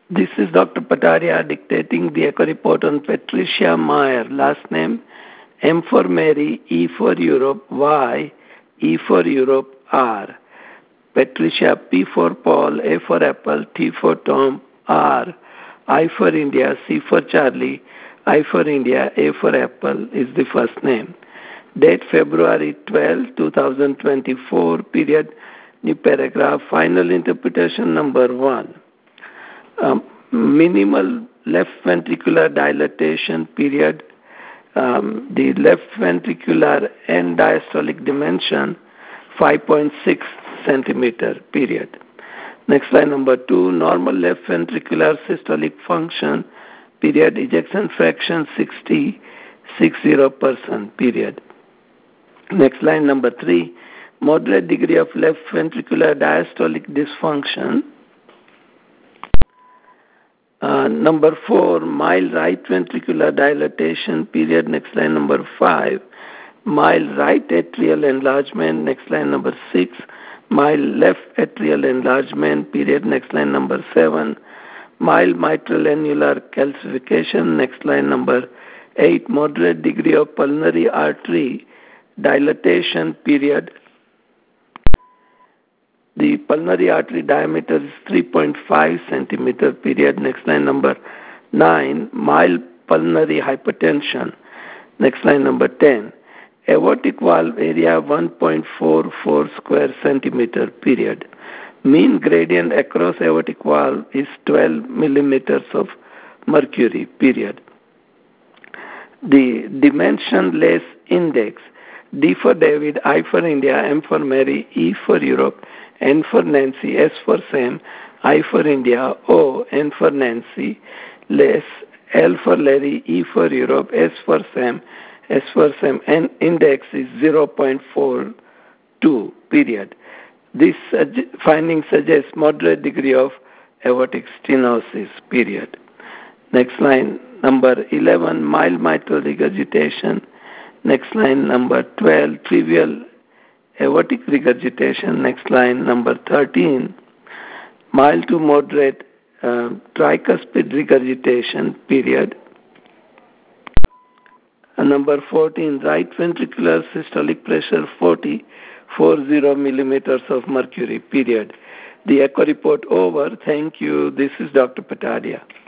This is Dr. Pataria dictating the echo report on Patricia Meyer, last name M for Mary, E for Europe, Y, E for Europe, R. Patricia, P for Paul, A for Apple, T for Tom, R. I for India, C for Charlie, I for India, A for Apple is the first name. Date February 12, 2024, period, new paragraph, final interpretation number 1. Minimal left ventricular dilatation, period. The left ventricular end diastolic dimension 5.6 centimeter, period. Next line number 2, normal left ventricular systolic function, period, ejection fraction 60%, period. Next line number 3, moderate degree of left ventricular diastolic dysfunction. Number 4, mild right ventricular dilatation, period. Next line number 5, mild right atrial enlargement. Next line number 6, mild left atrial enlargement, period. Next line number 7, mild mitral annular calcification. Next line number 8, moderate degree of pulmonary artery dilatation, period. The pulmonary artery diameter is 3.5 centimeter, period. Next line number 9, mild pulmonary hypertension. Next line number 10, aortic valve area 1.44 square centimeter, period. Mean gradient across aortic valve is 12 millimeters of mercury, period. The dimensionless index, D for David, I for India, M for Mary, E for Europe, N for Nancy, S for Sam, I for India, O, N for Nancy, less, L for Larry, E for Europe, S for Sam, and index is 0.42, period. This finding suggests moderate degree of aortic stenosis, period. Next line, number 11, mild mitral regurgitation. Next line, number 12, trivial aortic regurgitation. Next line, number 13, mild to moderate tricuspid regurgitation, period. Number 14, right ventricular systolic pressure 40 millimeters of mercury, period. The echo report over. Thank you. This is Dr. Patadia.